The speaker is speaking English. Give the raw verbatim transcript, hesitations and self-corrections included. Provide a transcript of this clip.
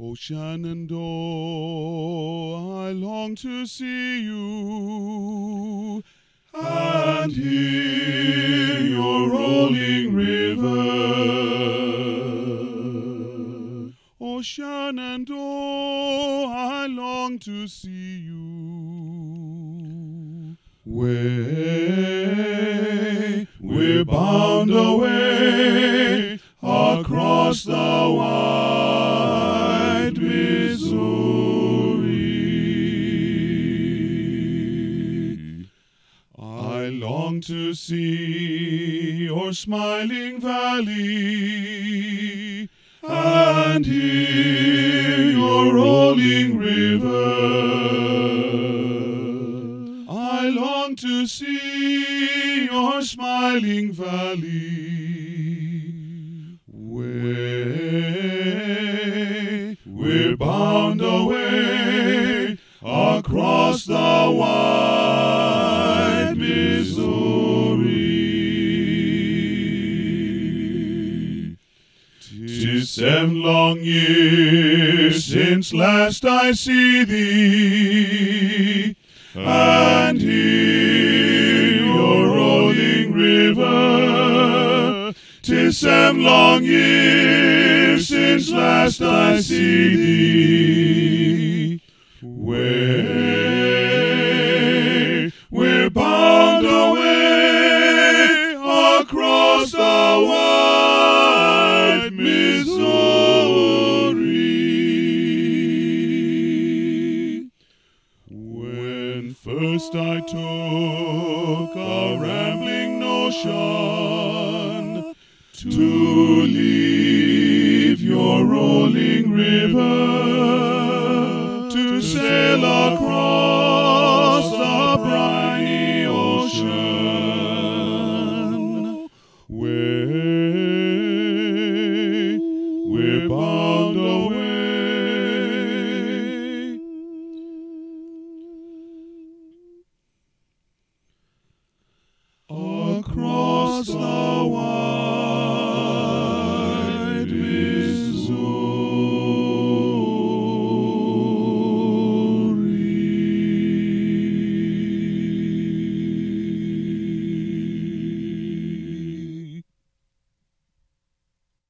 O Shenandoah, I long to see you and hear your rolling river. O Shenandoah, I long to see you. Way, we're bound away across the wide Missouri. I long to see your smiling valley and hear your rolling river. I long to see your smiling valley. Way, we're bound away across the wide Missouri. 'Tis seven long years since last I see thee and hear your rolling river. 'Tis seven long years since last I see thee. Way, we're bound away across the wide Missouri. When first I took a rambling notion to leave your rolling river, to sail across the briny ocean,